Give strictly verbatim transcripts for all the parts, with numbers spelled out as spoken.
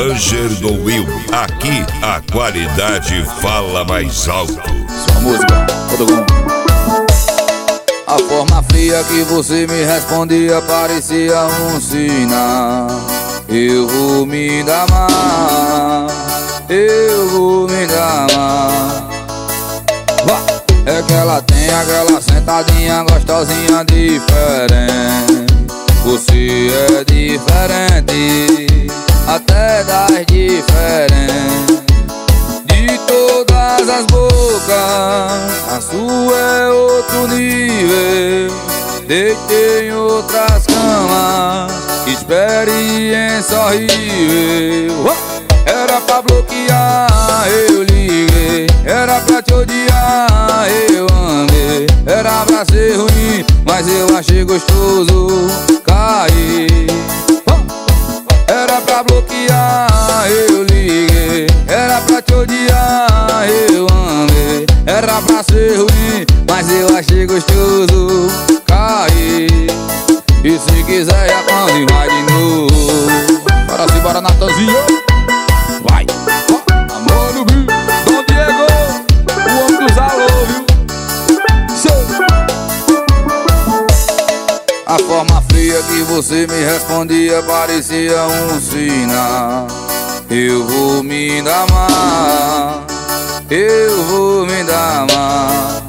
Ranger do Will, aqui a qualidade fala mais alto. Sua música, todo mundo. A forma fria que você me respondia parecia um sinal. Eu vou me dar mal, eu vou me dar mal. É que ela tem aquela sentadinha gostosinha diferente. Você é diferente, até das diferentes. De todas as bocas, a sua é outro nível. Deitei em outras camas, experiência horrível. Era pra bloquear, eu liguei. Era pra te odiar, eu amei. Era pra ser ruim, mas eu achei gostoso cair. Era pra bloquear, eu liguei. Era pra te odiar, eu amei. Era pra ser ruim, mas eu achei gostoso cair. E se quiser já pode vai de novo. Bora se bora, Natanzinho. Vai! Amor no Rio, Dom Diego, o homem dos alô, viu? A forma fria que você me respondia parecia um sinal. Eu vou me dar mal, eu vou me dar mal.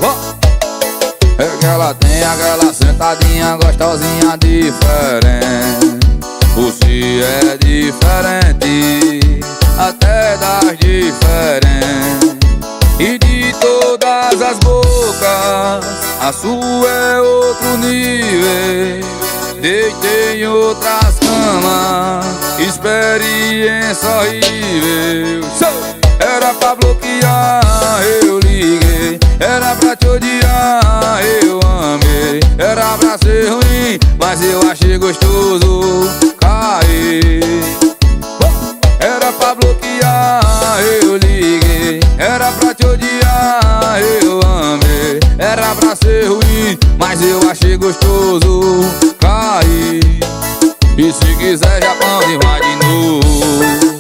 É que ela tem aquela sentadinha gostosinha diferente. Você é diferente, até das diferentes. E de todas as bocas, a sua é outro nível. Deitei em outras camas, experiência horrível. Era pra bloquear, eu liguei. Era pra te odiar, eu amei. Era pra ser ruim, mas eu achei gostoso cair. Era pra bloquear, eu liguei. Era pra te odiar, eu amei. Era pra ser ruim, mas eu achei gostoso cair. E se quiser já pode vai de novo.